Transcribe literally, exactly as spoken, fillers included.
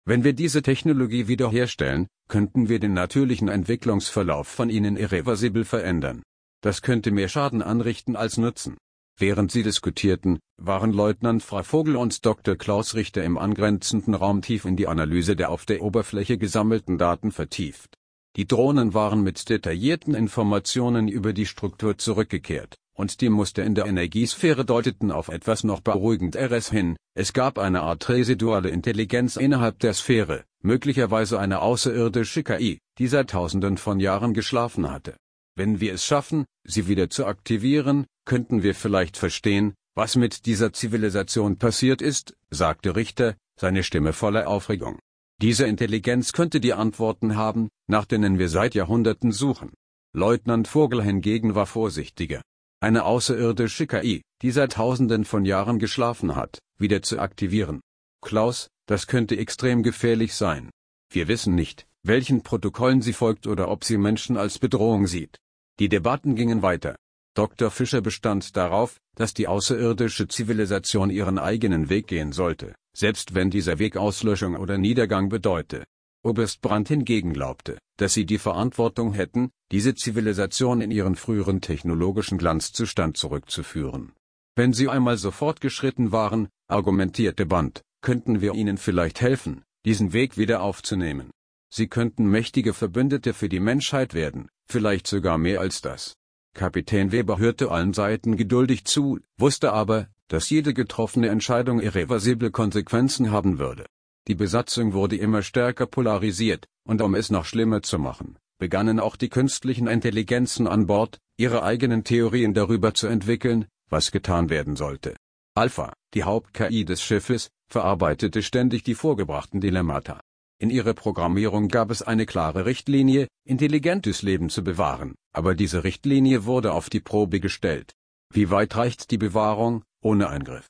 Wenn wir diese Technologie wiederherstellen, könnten wir den natürlichen Entwicklungsverlauf von ihnen irreversibel verändern. Das könnte mehr Schaden anrichten als Nutzen. Während sie diskutierten, waren Leutnant Frau Vogel und Doktor Klaus Richter im angrenzenden Raum tief in die Analyse der auf der Oberfläche gesammelten Daten vertieft. Die Drohnen waren mit detaillierten Informationen über die Struktur zurückgekehrt, und die Muster in der Energiesphäre deuteten auf etwas noch Beruhigenderes hin: Es gab eine Art residuale Intelligenz innerhalb der Sphäre, möglicherweise eine außerirdische K I, die seit Tausenden von Jahren geschlafen hatte. Wenn wir es schaffen, sie wieder zu aktivieren, könnten wir vielleicht verstehen, was mit dieser Zivilisation passiert ist, sagte Richter, seine Stimme voller Aufregung. Diese Intelligenz könnte die Antworten haben, nach denen wir seit Jahrhunderten suchen. Leutnant Vogel hingegen war vorsichtiger. Eine außerirdische K I, die seit Tausenden von Jahren geschlafen hat, wieder zu aktivieren. Klaus, das könnte extrem gefährlich sein. Wir wissen nicht, welchen Protokollen sie folgt oder ob sie Menschen als Bedrohung sieht. Die Debatten gingen weiter. Doktor Fischer bestand darauf, dass die außerirdische Zivilisation ihren eigenen Weg gehen sollte, selbst wenn dieser Weg Auslöschung oder Niedergang bedeute. Oberst Brandt hingegen glaubte, dass sie die Verantwortung hätten, diese Zivilisation in ihren früheren technologischen Glanzzustand zurückzuführen. Wenn sie einmal so fortgeschritten waren, argumentierte Brandt, könnten wir ihnen vielleicht helfen, diesen Weg wieder aufzunehmen. Sie könnten mächtige Verbündete für die Menschheit werden, vielleicht sogar mehr als das. Kapitän Weber hörte allen Seiten geduldig zu, wusste aber, dass jede getroffene Entscheidung irreversible Konsequenzen haben würde. Die Besatzung wurde immer stärker polarisiert, und um es noch schlimmer zu machen, begannen auch die künstlichen Intelligenzen an Bord, ihre eigenen Theorien darüber zu entwickeln, was getan werden sollte. Alpha, die Haupt-K I des Schiffes, verarbeitete ständig die vorgebrachten Dilemmata. In ihrer Programmierung gab es eine klare Richtlinie, intelligentes Leben zu bewahren, aber diese Richtlinie wurde auf die Probe gestellt. Wie weit reicht die Bewahrung, ohne Eingriff?